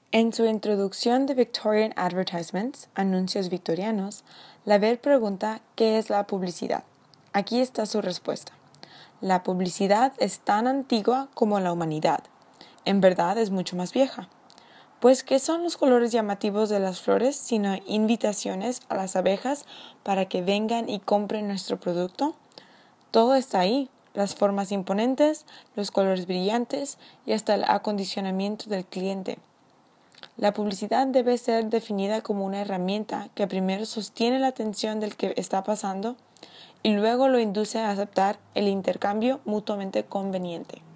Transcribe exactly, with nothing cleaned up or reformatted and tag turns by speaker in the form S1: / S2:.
S1: En su introducción de Victorian Advertisements, Anuncios Victorianos, Lavelle pregunta ¿qué es la publicidad? Aquí está su respuesta. La publicidad es tan antigua como la humanidad. En verdad es mucho más vieja. Pues, ¿qué son los colores llamativos de las flores sino invitaciones a las abejas para que vengan y compren nuestro producto? Todo está ahí, las formas imponentes, los colores brillantes y hasta el acondicionamiento del cliente. La publicidad debe ser definida como una herramienta que primero sostiene la atención del que está pasando y luego lo induce a aceptar el intercambio mutuamente conveniente.